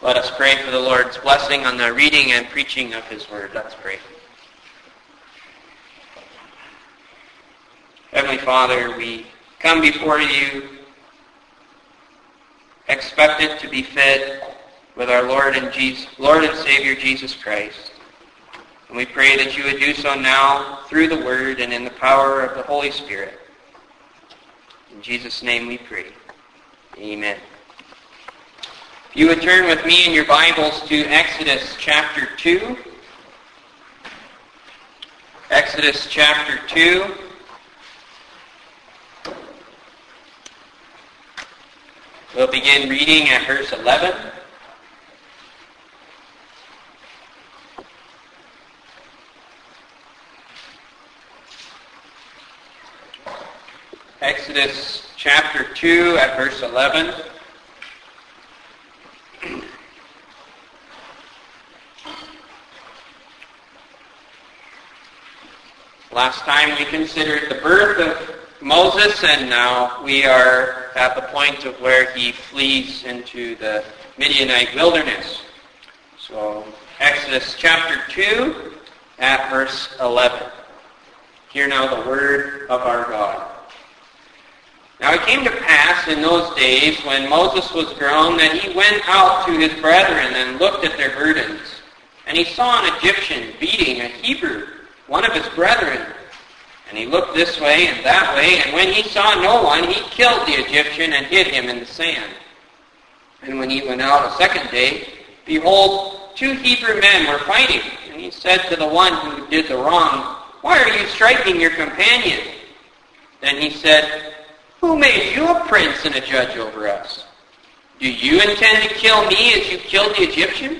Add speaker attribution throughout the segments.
Speaker 1: Let us pray for the Lord's blessing on the reading and preaching of His Word. Let's pray. Heavenly Father, we come before you expected to be fed with our Lord and Savior Jesus Christ. And we pray that you would do so now through the Word and in the power of the Holy Spirit. In Jesus' name we pray. Amen. If you would turn with me in your Bibles to Exodus chapter 2. Exodus chapter 2. We'll begin reading at verse 11. Exodus chapter 2 at verse 11. Last time we considered the birth of Moses, and now we are at the point of where he flees into the Midianite wilderness. So, Exodus chapter 2 at verse 11. Hear now the word of our God. Now it came to pass in those days when Moses was grown that he went out to his brethren and looked at their burdens. And he saw an Egyptian beating a Hebrew, one of his brethren. And he looked this way and that way, and when he saw no one, he killed the Egyptian and hid him in the sand. And when he went out a second day, behold, 2 Hebrew men were fighting. And he said to the one who did the wrong, "Why are you striking your companion?" Then he said, "Who made you a prince and a judge over us? Do you intend to kill me as you killed the Egyptian?"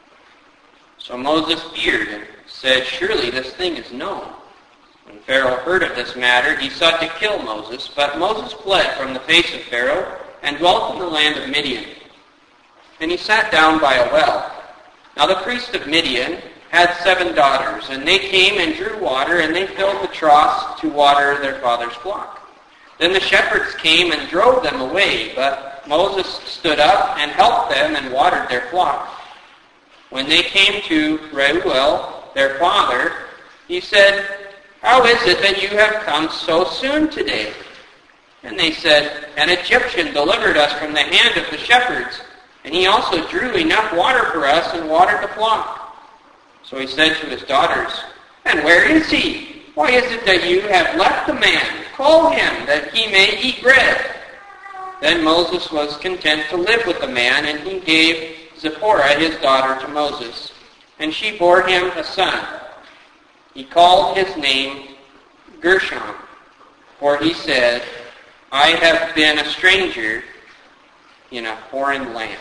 Speaker 1: So Moses feared and said, "Surely this thing is known." When Pharaoh heard of this matter, he sought to kill Moses, but Moses fled from the face of Pharaoh and dwelt in the land of Midian. And he sat down by a well. Now the priest of Midian had 7 daughters, and they came and drew water, and they filled the troughs to water their father's flock. Then the shepherds came and drove them away, but Moses stood up and helped them and watered their flock. When they came to Reuel, their father, he said, "How is it that you have come so soon today?" And they said, "An Egyptian delivered us from the hand of the shepherds, and he also drew enough water for us and watered the flock." So he said to his daughters, "And where is he? Why is it that you have left the man? Call him, that he may eat bread." Then Moses was content to live with the man, and he gave Zipporah his daughter to Moses, and she bore him a son. He called his name Gershom, for he said, "I have been a stranger in a foreign land."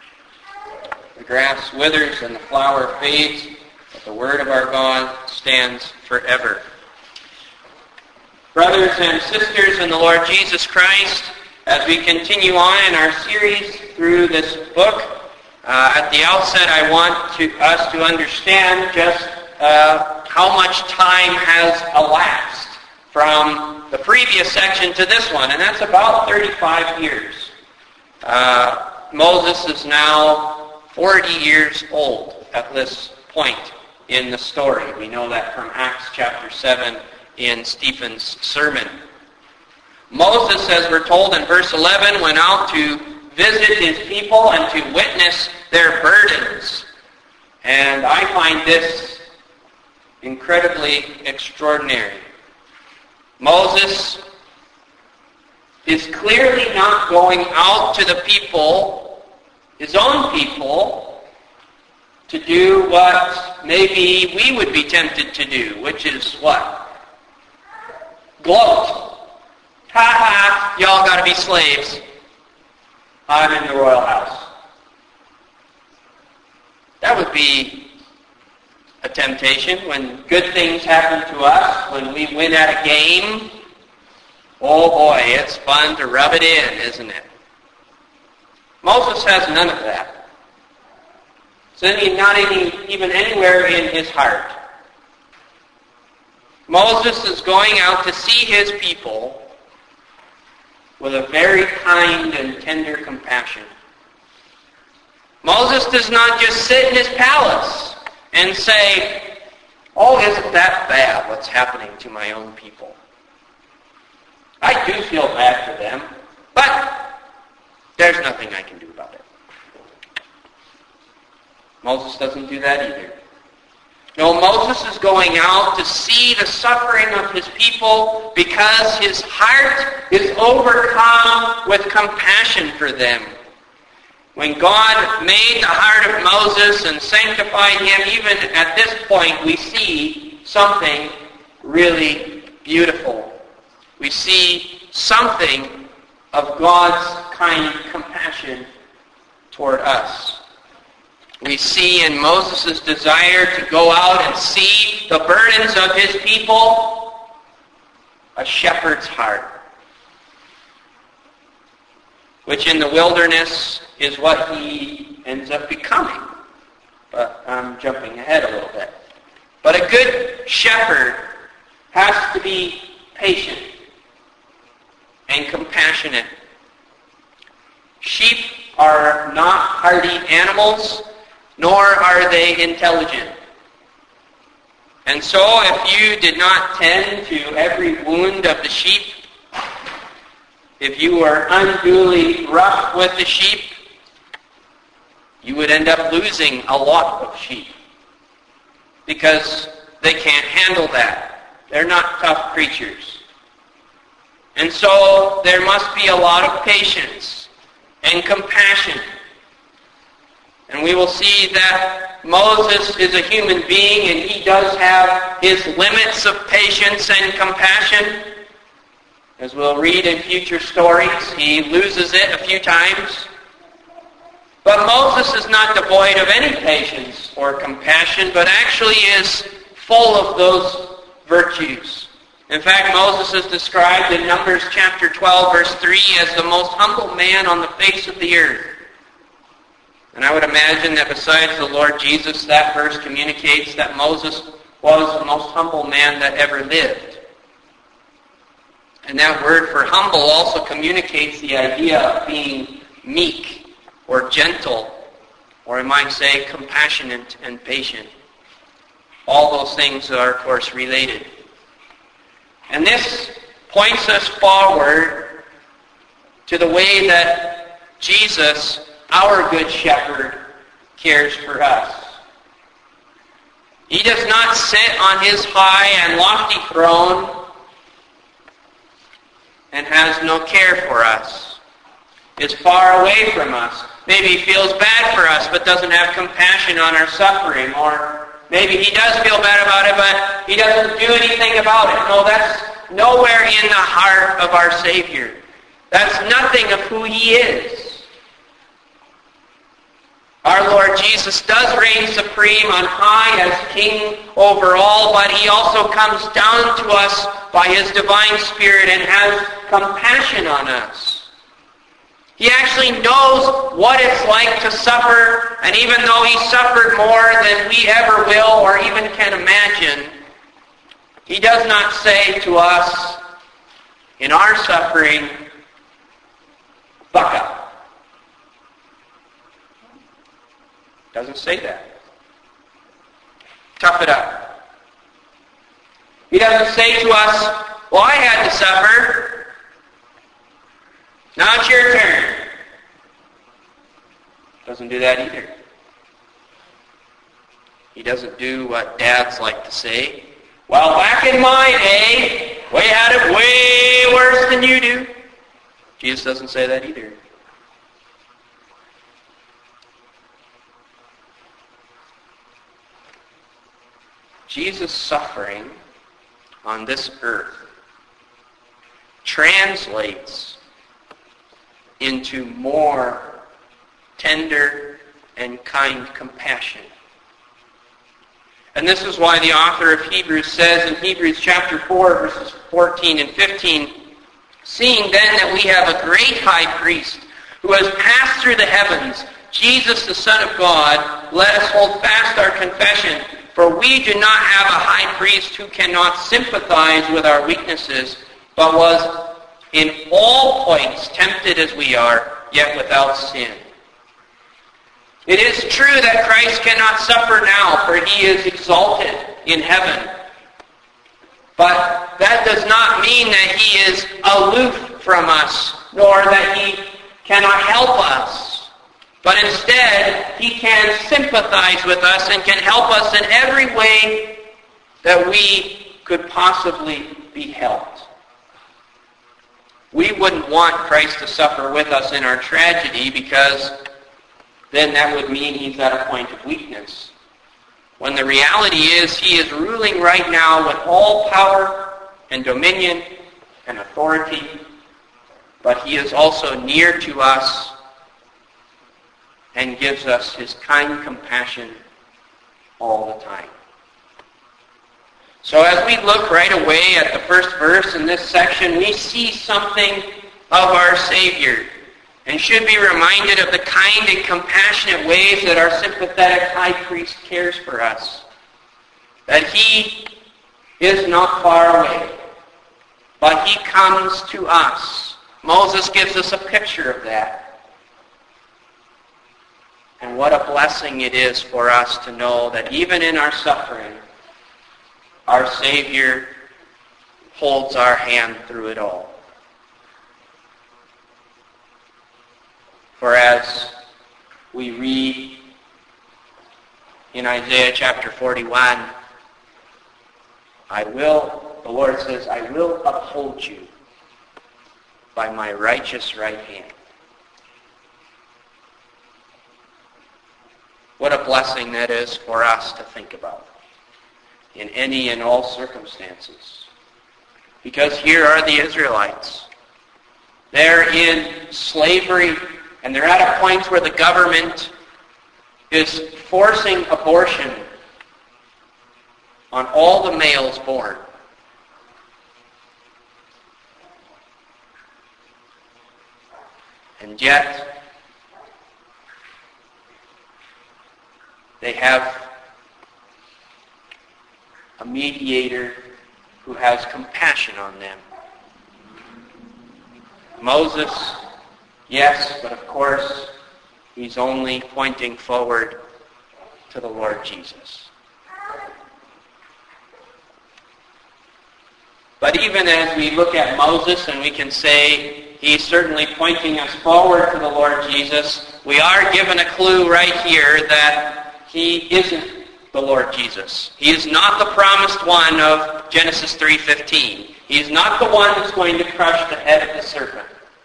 Speaker 1: The grass withers and the flower fades, but the word of our God stands forever. Brothers and sisters in the Lord Jesus Christ, as we continue on in our series through this book, at the outset I want us to understand just how much time has elapsed from the previous section to this one, and that's about 35 years. Moses is now 40 years old at this point in the story. We know that from Acts chapter 7 in Stephen's sermon. Moses, as we're told in verse 11, went out to visit his people and to witness their burdens. And I find this incredibly extraordinary. Moses is clearly not going out to the people, his own people, to do what maybe we would be tempted to do, which is what? Gloat. Ha ha, y'all got to be slaves. I'm in the royal house. That would be a temptation when good things happen to us, when we win at a game. Oh boy, it's fun to rub it in, isn't it? Moses has none of that. It's not even anywhere in his heart. Moses is going out to see his people with a very kind and tender compassion. Moses does not just sit in his palace and say, "Oh, isn't that bad what's happening to my own people? I do feel bad for them, but there's nothing I can do about it." Moses doesn't do that either. No, Moses is going out to see the suffering of his people because his heart is overcome with compassion for them. When God made the heart of Moses and sanctified him, even at this point we see something really beautiful. We see something of God's kind compassion toward us. We see in Moses' desire to go out and see the burdens of his people, a shepherd's heart, which in the wilderness is what he ends up becoming. But I'm jumping ahead a little bit. But a good shepherd has to be patient and compassionate. Sheep are not hardy animals, nor are they intelligent. And so if you did not tend to every wound of the sheep, if you were unduly rough with the sheep, you would end up losing a lot of sheep because they can't handle that. They're not tough creatures. And so there must be a lot of patience and compassion. And we will see that Moses is a human being and he does have his limits of patience and compassion. As we'll read in future stories, he loses it a few times. But Moses is not devoid of any patience or compassion, but actually is full of those virtues. In fact, Moses is described in Numbers chapter 12, verse 3, as the most humble man on the face of the earth. And I would imagine that besides the Lord Jesus, that verse communicates that Moses was the most humble man that ever lived. And that word for humble also communicates the idea of being meek or gentle, or I might say compassionate and patient. All those things are, of course, related. And this points us forward to the way that Jesus, our Good Shepherd, cares for us. He does not sit on his high and lofty throne and has no care for us, is far away from us. Maybe he feels bad for us but doesn't have compassion on our suffering, or maybe he does feel bad about it but he doesn't do anything about it. No, that's nowhere in the heart of our Savior. That's nothing of who he is. Our Lord Jesus does reign supreme on high as King over all, but he also comes down to us by his divine Spirit and has compassion on us. He actually knows what it's like to suffer, and even though he suffered more than we ever will or even can imagine, he does not say to us in our suffering, "Buck up." Doesn't say that. Tough it up. He doesn't say to us, "Well, I had to suffer. Now it's your turn." Doesn't do that either. He doesn't do what dads like to say. "Well, back in my day, we had it way worse than you do." Jesus doesn't say that either. Jesus' suffering on this earth translates into more tender and kind compassion. And this is why the author of Hebrews says in Hebrews chapter 4, verses 14 and 15, "Seeing then that we have a great high priest who has passed through the heavens, Jesus the Son of God, let us hold fast our confession. For we do not have a high priest who cannot sympathize with our weaknesses, but was in all points tempted as we are, yet without sin." It is true that Christ cannot suffer now, for he is exalted in heaven. But that does not mean that he is aloof from us, nor that he cannot help us. But instead, he can sympathize with us and can help us in every way that we could possibly be helped. We wouldn't want Christ to suffer with us in our tragedy, because then that would mean he's at a point of weakness. When the reality is he is ruling right now with all power and dominion and authority, but he is also near to us and gives us his kind compassion all the time. So as we look right away at the first verse in this section, we see something of our Savior, and should be reminded of the kind and compassionate ways that our sympathetic high priest cares for us. That he is not far away, but he comes to us. Moses gives us a picture of that. And what a blessing it is for us to know that even in our suffering, our Savior holds our hand through it all. For as we read in Isaiah chapter 41, the Lord says, I will uphold you by my righteous right hand. What a blessing that is for us to think about in any and all circumstances. Because here are the Israelites. They're in slavery, and they're at a point where the government is forcing abortion on all the males born. And yet, they have a mediator who has compassion on them. Moses, yes, but of course, he's only pointing forward to the Lord Jesus. But even as we look at Moses and we can say he's certainly pointing us forward to the Lord Jesus, we are given a clue right here that he isn't the Lord Jesus. He is not the promised one of Genesis 3:15. He is not the one who's going to crush the head of the serpent.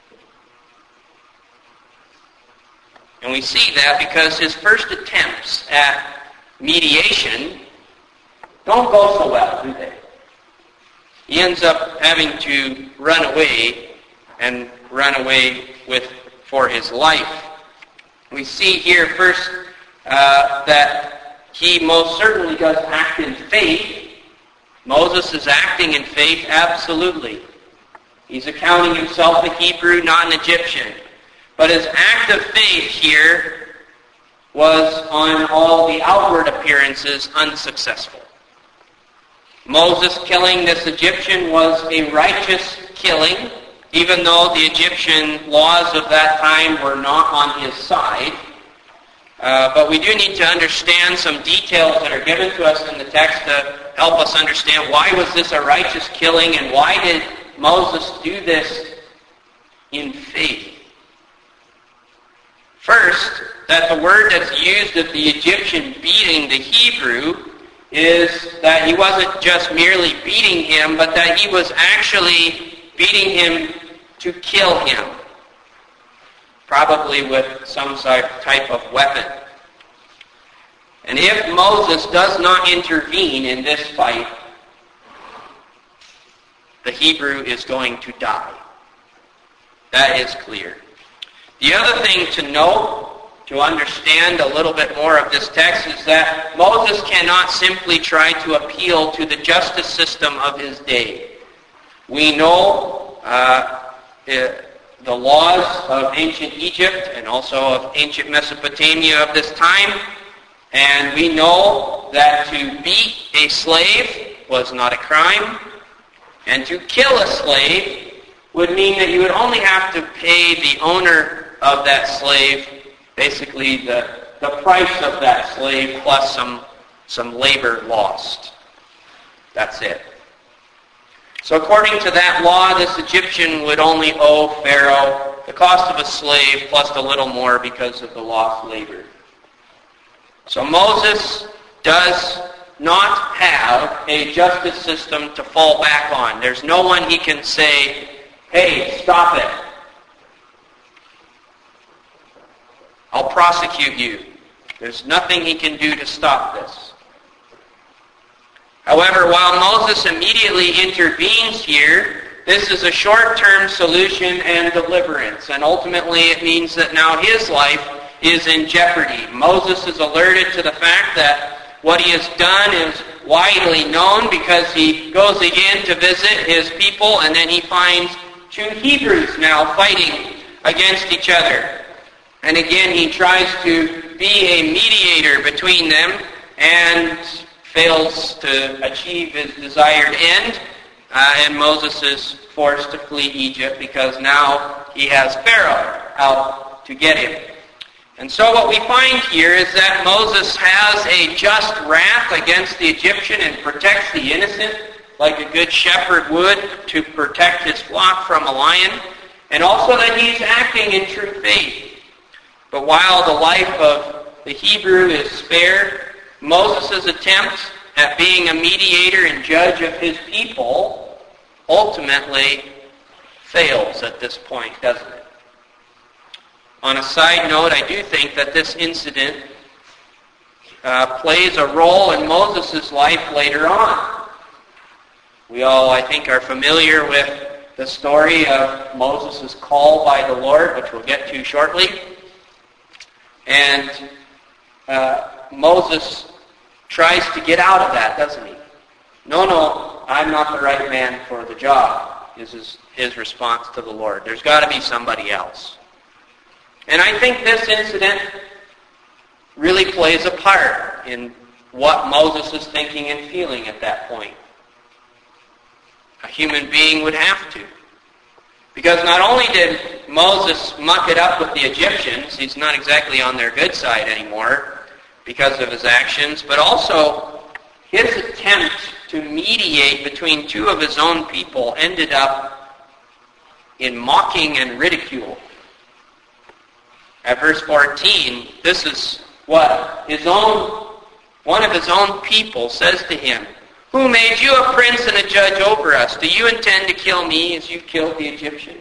Speaker 1: And we see that because his first attempts at mediation don't go so well, do they? He ends up having to run away, and run away for his life. We see here first that he most certainly does act in faith. Moses is acting in faith, absolutely. He's accounting himself a Hebrew, not an Egyptian. But his act of faith here was, on all the outward appearances, unsuccessful. Moses killing this Egyptian was a righteous killing, even though the Egyptian laws of that time were not on his side. But we do need to understand some details that are given to us in the text to help us understand why was this a righteous killing and why did Moses do this in faith. First, that the word that's used of the Egyptian beating the Hebrew is that he wasn't just merely beating him, but that he was actually beating him to kill him, probably with some type of weapon. And if Moses does not intervene in this fight, the Hebrew is going to die. That is clear. The other thing to note, to understand a little bit more of this text, is that Moses cannot simply try to appeal to the justice system of his day. We know the laws of ancient Egypt and also of ancient Mesopotamia of this time, and we know that to beat a slave was not a crime, and to kill a slave would mean that you would only have to pay the owner of that slave basically the the price of that slave plus some labor lost. That's it. So according to that law, this Egyptian would only owe Pharaoh the cost of a slave plus a little more because of the lost labor. So Moses does not have a justice system to fall back on. There's no one he can say, hey, stop it. I'll prosecute you. There's nothing he can do to stop this. However, while Moses immediately intervenes here, this is a short-term solution and deliverance. And ultimately it means that now his life is in jeopardy. Moses is alerted to the fact that what he has done is widely known because he goes again to visit his people, and then he finds two Hebrews now fighting against each other. And again he tries to be a mediator between them and fails to achieve his desired end, and Moses is forced to flee Egypt because now he has Pharaoh out to get him. And so what we find here is that Moses has a just wrath against the Egyptian and protects the innocent like a good shepherd would to protect his flock from a lion, and also that he's acting in true faith. But while the life of the Hebrew is spared, Moses' attempt at being a mediator and judge of his people ultimately fails at this point, doesn't it? On a side note, I do think that this incident plays a role in Moses' life later on. We all, I think, are familiar with the story of Moses' call by the Lord, which we'll get to shortly. And Moses tries to get out of that, doesn't he? No, I'm not the right man for the job, is his response to the Lord. There's got to be somebody else. And I think this incident really plays a part in what Moses is thinking and feeling at that point. A human being would have to. Because not only did Moses muck it up with the Egyptians, he's not exactly on their good side anymore because of his actions, but also his attempt to mediate between two of his own people ended up in mocking and ridicule. At verse 14, this is what one of his own people says to him. Who made you a prince and a judge over us? Do you intend to kill me as you killed the Egyptian?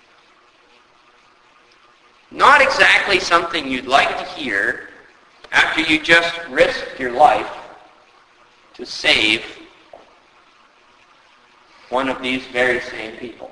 Speaker 1: Not exactly something you'd like to hear after you just risked your life to save one of these very same people.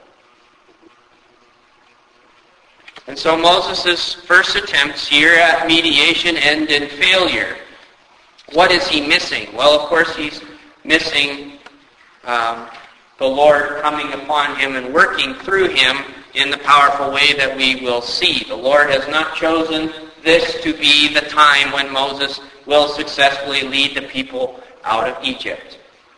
Speaker 1: And so Moses' first attempts here at mediation end in failure. What is he missing? Well, of course, he's missing the Lord coming upon him and working through him in the powerful way that we will see. The Lord has not chosen this to be the time when Moses will successfully lead the people out of Egypt.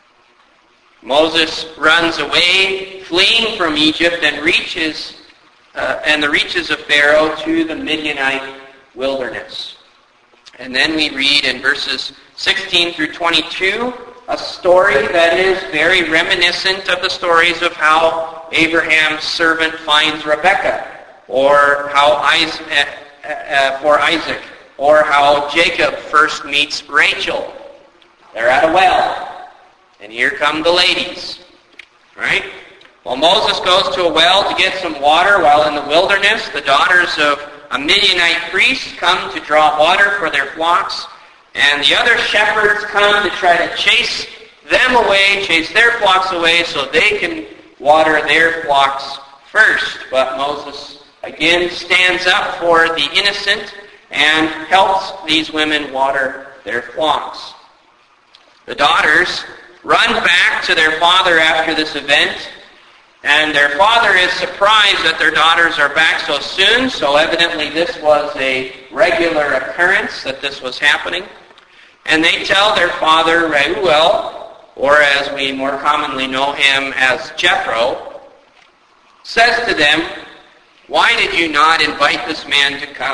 Speaker 1: Moses runs away, fleeing from Egypt, and the reaches of Pharaoh to the Midianite wilderness. And then we read in verses 16 through 22 a story that is very reminiscent of the stories of how Abraham's servant finds Rebekah, or how Isaac, or how Jacob first meets Rachel. They're at a well, and here come the ladies, right? Well, Moses goes to a well to get some water while in the wilderness. The daughters of a Midianite priest come to draw water for their flocks, and the other shepherds come to try to chase them away, chase their flocks away so they can water their flocks first. But Moses again stands up for the innocent and helps these women water their flocks. The daughters run back to their father after this event, and their father is surprised that their daughters are back so soon, so evidently this was a regular occurrence that this was happening. And they tell their father, Reuel, or as we more commonly know him as Jethro, says to them, why did you not invite this man to come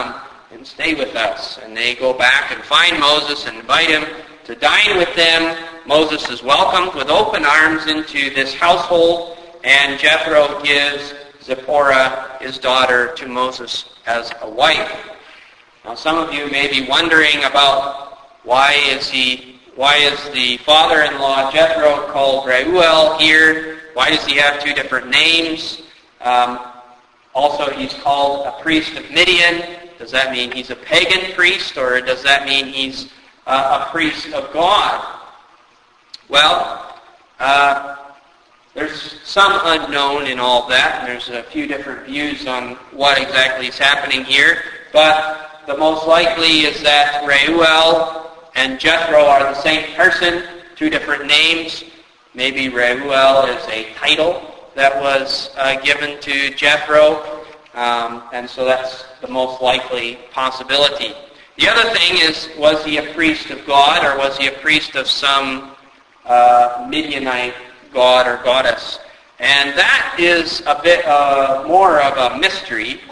Speaker 1: and stay with us. And they go back and find Moses and invite him to dine with them. Moses is welcomed with open arms into this household, and Jethro gives Zipporah, his daughter, to Moses as a wife. Now some of you may be wondering about why is the father-in-law Jethro called Reuel here? Why does he have two different names? Also, he's called a priest of Midian. Does that mean he's a pagan priest, or does that mean he's a priest of God? Well, there's some unknown in all that, and there's a few different views on what exactly is happening here. But the most likely is that Reuel and Jethro are the same person, two different names. Maybe Reuel is a title that was given to Jethro, and so that's the most likely possibility. The other thing is, was he a priest of God, or was he a priest of some Midianite god or goddess? And that is a bit more of a mystery.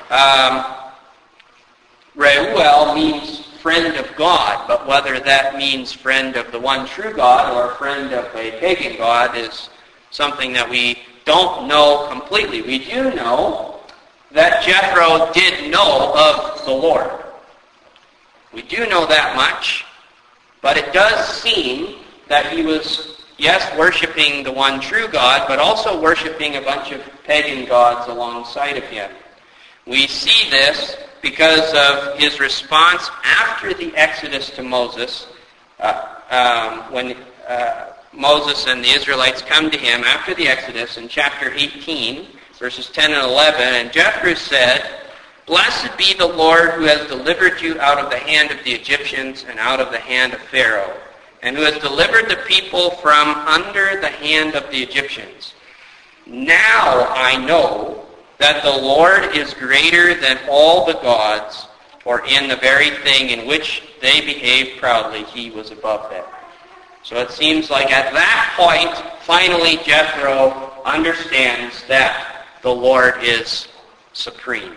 Speaker 1: Reuel means friend of God, but whether that means friend of the one true God or friend of a pagan god is something that we don't know completely. We do know that Jethro did know of the Lord. We do know that much, but it does seem that he was, yes, worshiping the one true God, but also worshiping a bunch of pagan gods alongside of him. We see this because of his response after the Exodus to Moses, when Moses and the Israelites come to him after the Exodus in chapter 18, verses 10 and 11, and Jethro said, "Blessed be the Lord who has delivered you out of the hand of the Egyptians and out of the hand of Pharaoh, and who has delivered the people from under the hand of the Egyptians. Now I know that the Lord is greater than all the gods, for in the very thing in which they behaved proudly, he was above them." So it seems like at that point, finally Jethro understands that the Lord is supreme.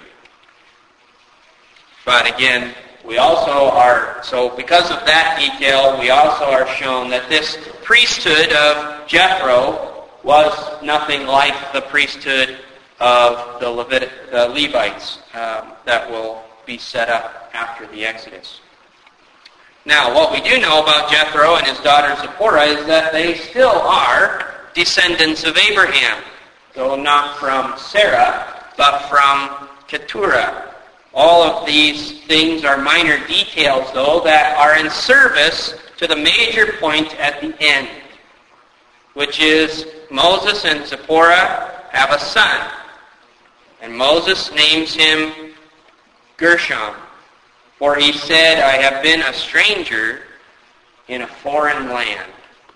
Speaker 1: But again, we also are, so because of that detail, we also are shown that this priesthood of Jethro was nothing like the priesthood of the Levites that will be set up after the Exodus. Now, what we do know about Jethro and his daughter Zipporah is that they still are descendants of Abraham, though not from Sarah, but from Keturah. All of these things are minor details, though, that are in service to the major point at the end, which is Moses and Zipporah have a son. And Moses names him Gershom, for he said, "I have been a stranger in a foreign land."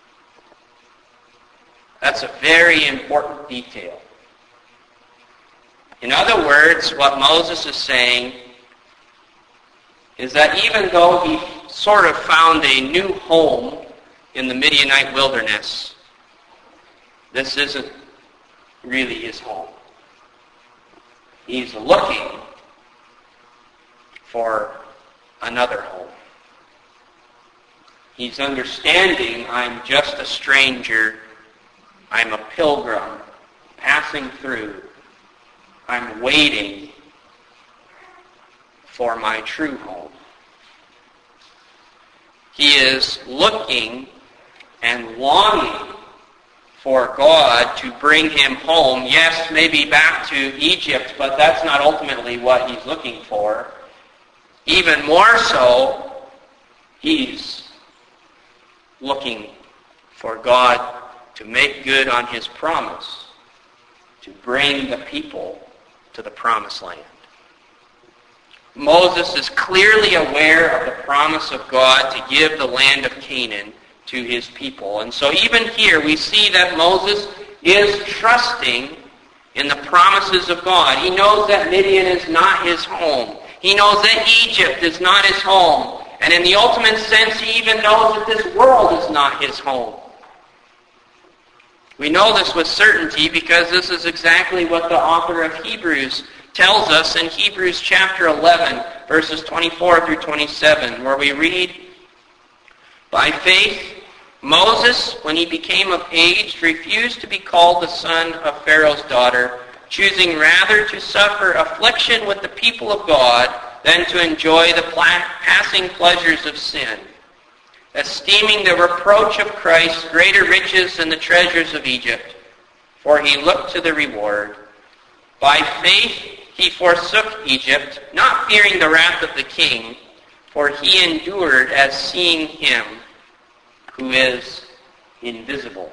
Speaker 1: That's a very important detail. In other words, what Moses is saying is that even though he sort of found a new home in the Midianite wilderness, this isn't really his home. He's looking for another home. He's understanding, I'm just a stranger. I'm a pilgrim passing through. I'm waiting for my true home. He is looking and longing for God to bring him home. Yes, maybe back to Egypt, but that's not ultimately what he's looking for. Even more so, he's looking for God to make good on his promise to bring the people to the promised land. Moses is clearly aware of the promise of God to give the land of Canaan to his people. And so even here we see that Moses is trusting in the promises of God. He knows that Midian is not his home. He knows that Egypt is not his home. And in the ultimate sense, he even knows that this world is not his home. We know this with certainty because this is exactly what the author of Hebrews tells us in Hebrews chapter 11, verses 24 through 27, where we read, "By faith, Moses, when he became of age, refused to be called the son of Pharaoh's daughter, choosing rather to suffer affliction with the people of God than to enjoy the passing pleasures of sin, esteeming the reproach of Christ greater riches than the treasures of Egypt, for he looked to the reward. By faith he forsook Egypt, not fearing the wrath of the king, for he endured as seeing him who is invisible."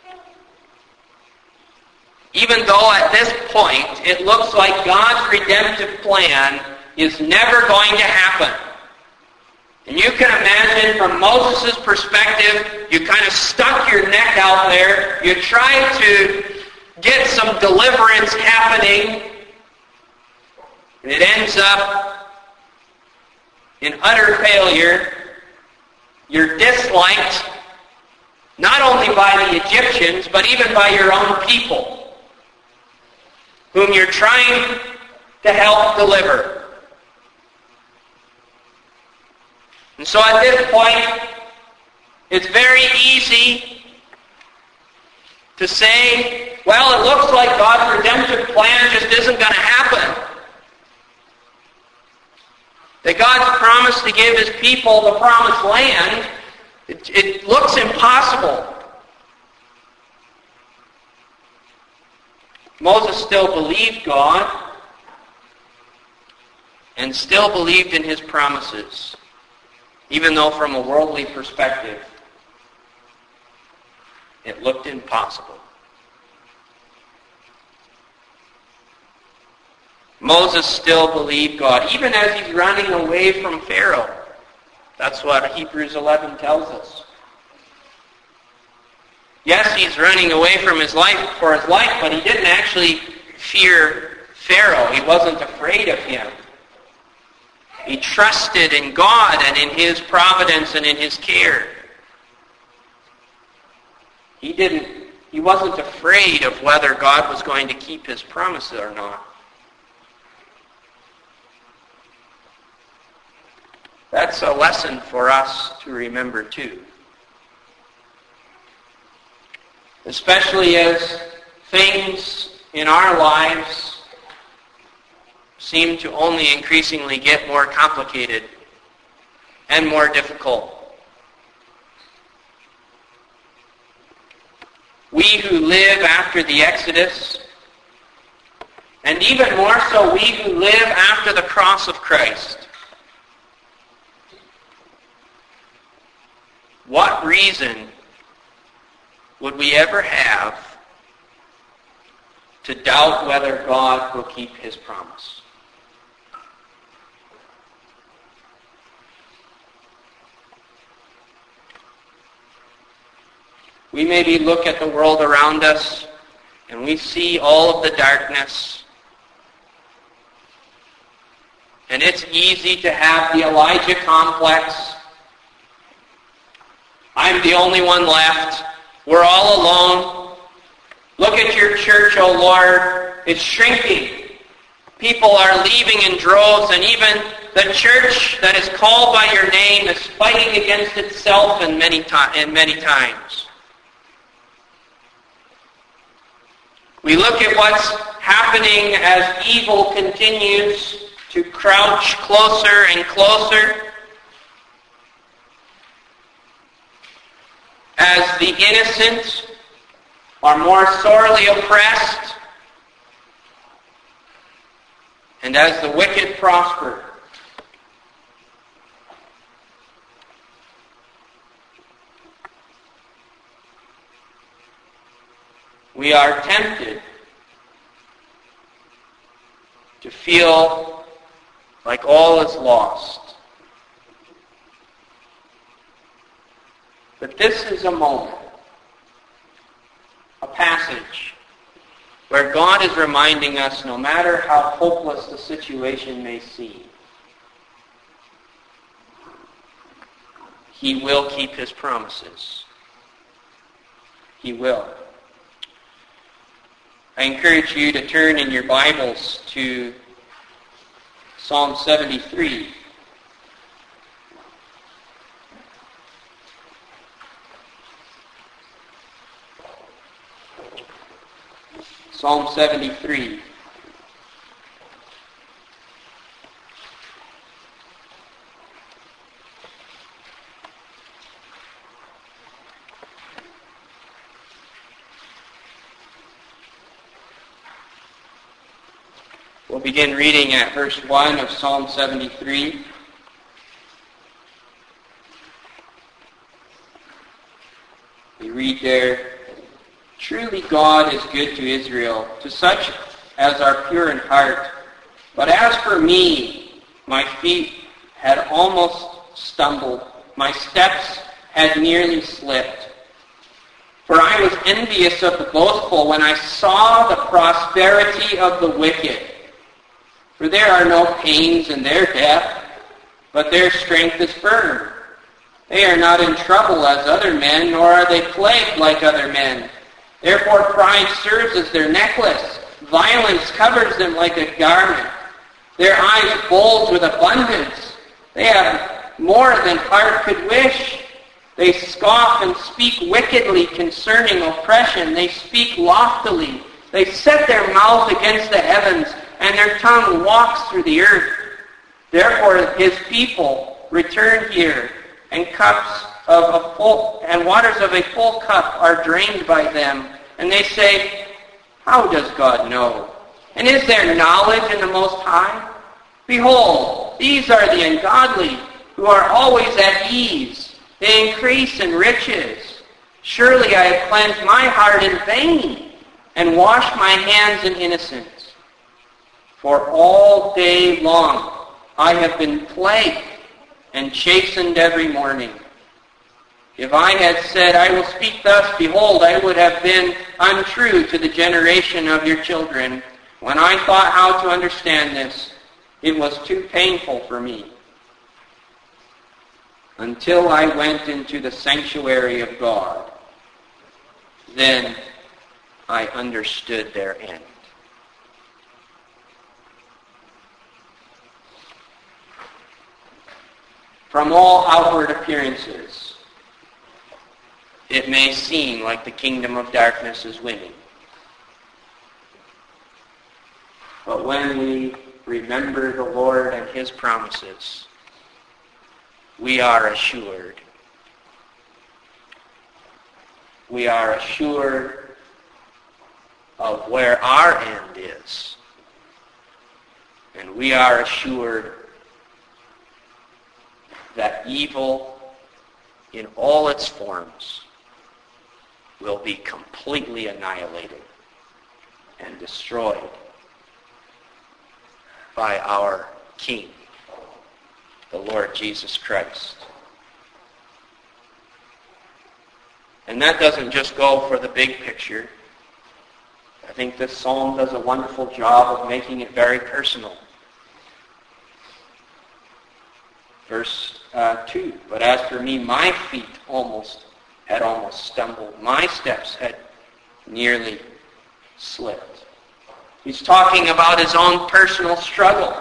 Speaker 1: Even though at this point it looks like God's redemptive plan is never going to happen. And you can imagine from Moses' perspective, you kind of stuck your neck out there, you tried to get some deliverance happening, and it ends up in utter failure. You're disliked not only by the Egyptians, but even by your own people, whom you're trying to help deliver. And so at this point, it's very easy to say, well, it looks like God's redemptive plan just isn't going to happen. That God's promised to give his people the promised land, it looks impossible. Moses still believed God and still believed in his promises, even though from a worldly perspective it looked impossible. Moses still believed God, even as he's running away from Pharaoh. That's what Hebrews 11 tells us. Yes, he's running away from his life for his life, but he didn't actually fear Pharaoh. He wasn't afraid of him. He trusted in God and in his providence and in his care. He wasn't afraid of whether God was going to keep his promises or not. That's a lesson for us to remember too. Especially as things in our lives seem to only increasingly get more complicated and more difficult. We who live after the Exodus, and even more so we who live after the cross of Christ, what reason would we ever have to doubt whether God will keep his promise? We maybe look at the world around us and we see all of the darkness. And it's easy to have the Elijah complex. I'm the only one left. We're all alone. Look at your church, O Lord. It's shrinking. People are leaving in droves, and even the church that is called by your name is fighting against itself in many times. We look at what's happening as evil continues to crouch closer and closer, as the innocent are more sorely oppressed, and as the wicked prosper. We are tempted to feel like all is lost. But this is a moment, a passage, where God is reminding us, no matter how hopeless the situation may seem, he will keep his promises. He will. I encourage you to turn in your Bibles to Psalm 73. Psalm 73. We'll begin reading at verse 1 of Psalm 73. We read there, "Truly God is good to Israel, to such as are pure in heart. But as for me, my feet had almost stumbled. My steps had nearly slipped. For I was envious of the boastful when I saw the prosperity of the wicked. For there are no pains in their death, but their strength is firm. They are not in trouble as other men, nor are they plagued like other men. Therefore pride serves as their necklace. Violence covers them like a garment. Their eyes bulge with abundance. They have more than heart could wish. They scoff and speak wickedly concerning oppression. They speak loftily. They set their mouth against the heavens, and their tongue walks through the earth. Therefore his people return here, and waters of a full cup are drained by them. And they say, how does God know? And is there knowledge in the Most High? Behold, these are the ungodly, who are always at ease. They increase in riches. Surely I have cleansed my heart in vain, and washed my hands in innocence. For all day long I have been plagued and chastened every morning. If I had said, I will speak thus, behold, I would have been untrue to the generation of your children. When I thought how to understand this, it was too painful for me. Until I went into the sanctuary of God, then I understood their end." From all outward appearances, it may seem like the kingdom of darkness is winning. But when we remember the Lord and his promises, we are assured. We are assured of where our end is. And we are assured that evil in all its forms will be completely annihilated and destroyed by our King, the Lord Jesus Christ. And that doesn't just go for the big picture. I think this psalm does a wonderful job of making it very personal. Verse 2, "But as for me, my feet had almost stumbled. My steps had nearly slipped." He's talking about his own personal struggle.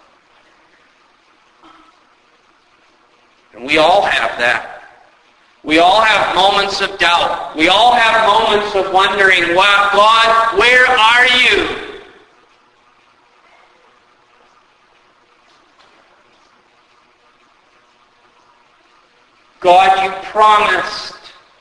Speaker 1: And we all have that. We all have moments of doubt. We all have moments of wondering, God, where are you? God, you promised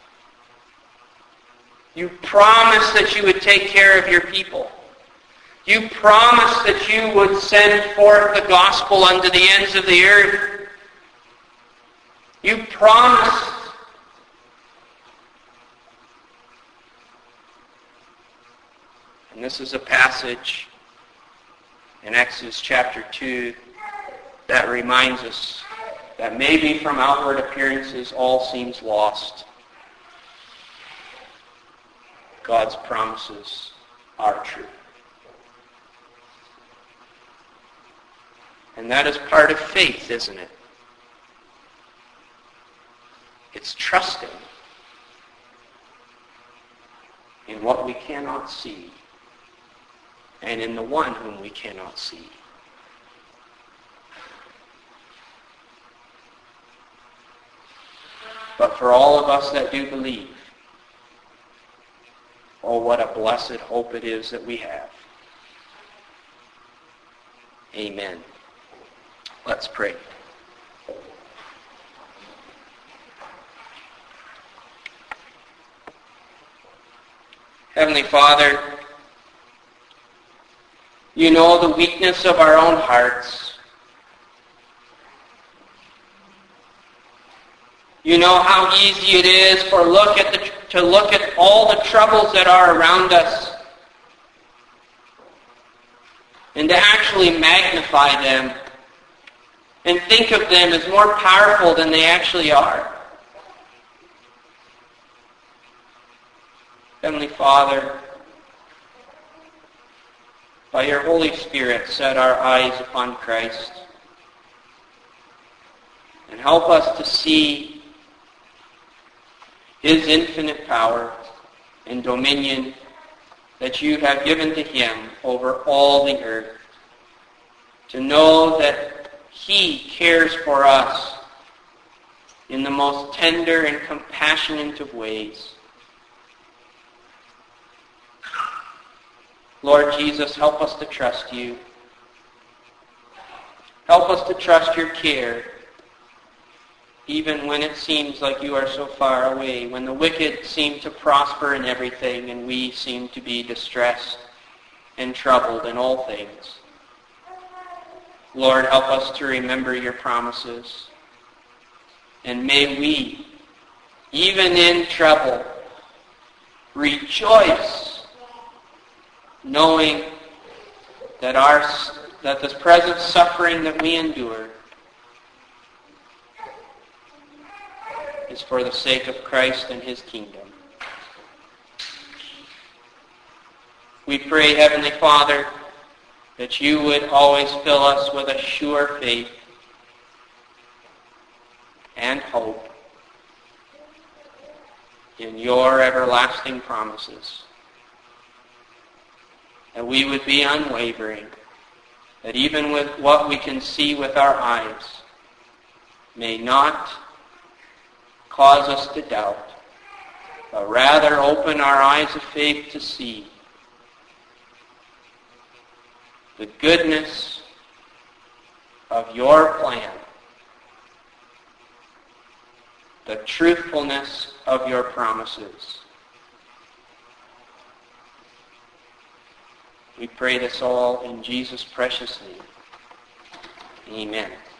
Speaker 1: that you would take care of your people. You promised that you would send forth the gospel unto the ends of the earth. You promised. And this is a passage in Exodus chapter 2 that reminds us that maybe from outward appearances all seems lost. God's promises are true. And that is part of faith, isn't it? It's trusting in what we cannot see and in the one whom we cannot see. but for all of us that do believe. Oh, what a blessed hope it is that we have. Amen. Let's pray. Heavenly Father, you know the weakness of our own hearts. You know how easy it is to look at all the troubles that are around us and to actually magnify them and think of them as more powerful than they actually are. Heavenly Father, by your Holy Spirit, set our eyes upon Christ and help us to see his infinite power and dominion that you have given to him over all the earth. To know that he cares for us in the most tender and compassionate of ways. Lord Jesus, help us to trust you. Help us to trust your care, even when it seems like you are so far away, when the wicked seem to prosper in everything and we seem to be distressed and troubled in all things. Lord, help us to remember your promises. And may we, even in trouble, rejoice knowing that this present suffering that we endure is for the sake of Christ and his kingdom. We pray, Heavenly Father, that you would always fill us with a sure faith and hope in your everlasting promises. That we would be unwavering, that even with what we can see with our eyes may not cause us to doubt, but rather open our eyes of faith to see the goodness of your plan, the truthfulness of your promises. We pray this all in Jesus' precious name. Amen.